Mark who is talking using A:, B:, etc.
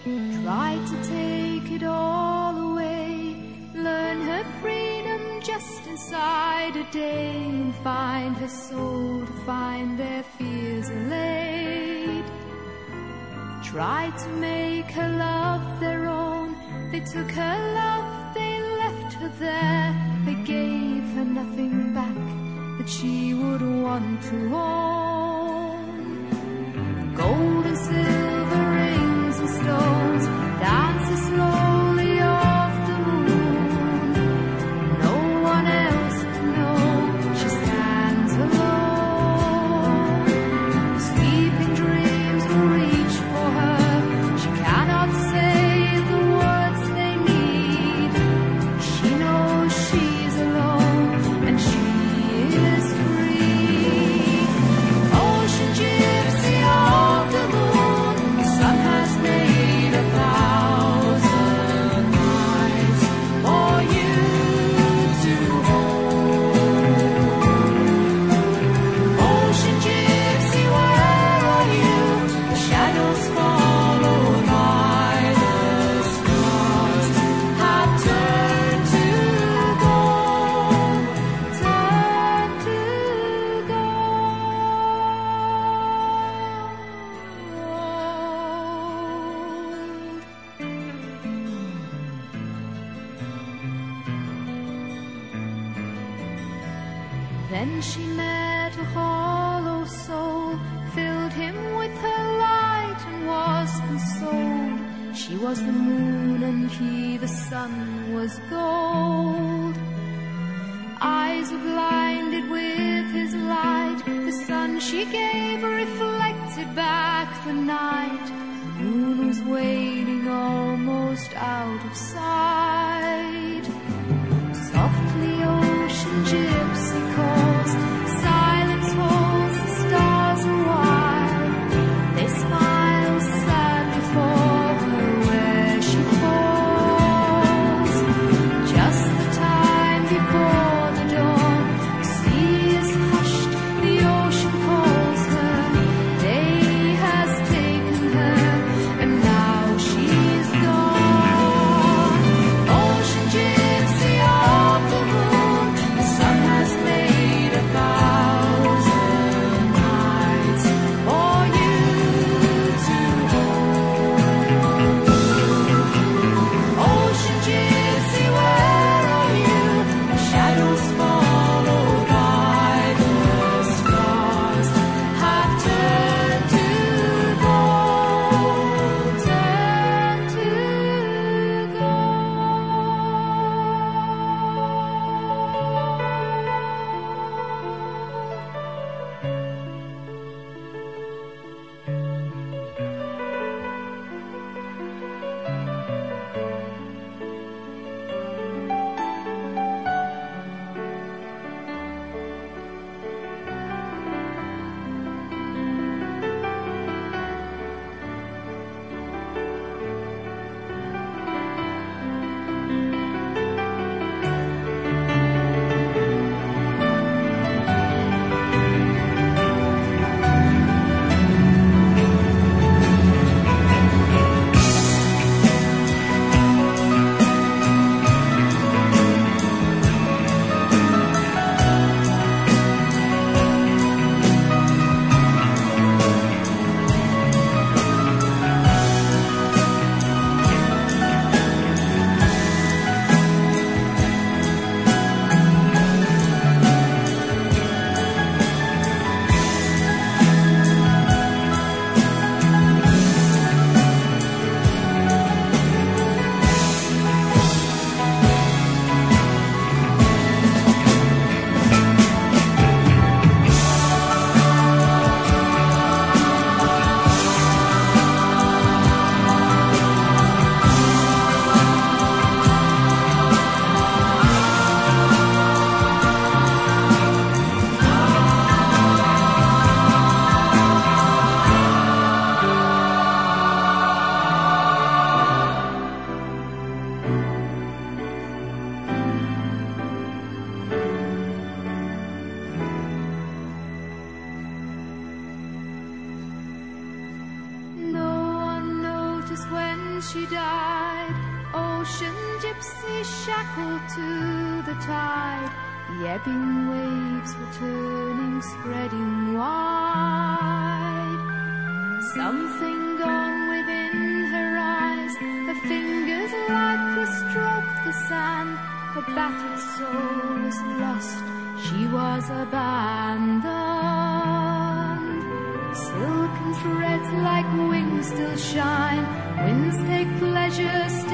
A: Try to take it all away, learn her freedom just inside a day, and find her soul to find their fears allayed. Try to make her love their own, they took her love, they left her there, they gave her nothing back that she would want to own. Gold and silver, rings and stones, dances slowly off the moon. No one else can know she stands alone. Sleeping dreams will reach for her, she cannot say the words they need. She knows she's alone and she is free. Ocean gypsy of the moon, the sun has made 1,000 nights for you to hold. Ocean gypsy, where are you? The shadows followed by the stars have turned to gold, turned to gold. Then she met a hollow soul, filled him with her light and was consoled. She was the moon and he the sun was gold. Eyes were blinded with his light, the sun she gave reflected back the night. The moon was waning almost out of sight. Softly ocean gypsy calls, silence holds the stars a while. They smile sadly for her where she falls. Just the time before the dawn, the sea is hushed, the ocean calls her. Day has taken her, and now she's gone. she died. Ocean gypsy shackled to the tide. The ebbing waves were turning, spreading wide. Something gone within her eyes. Her fingers lightly stroked the sand. Her battered soul was lost. She was abandoned. Silken threads like wings still shine. Winds take pleasure still.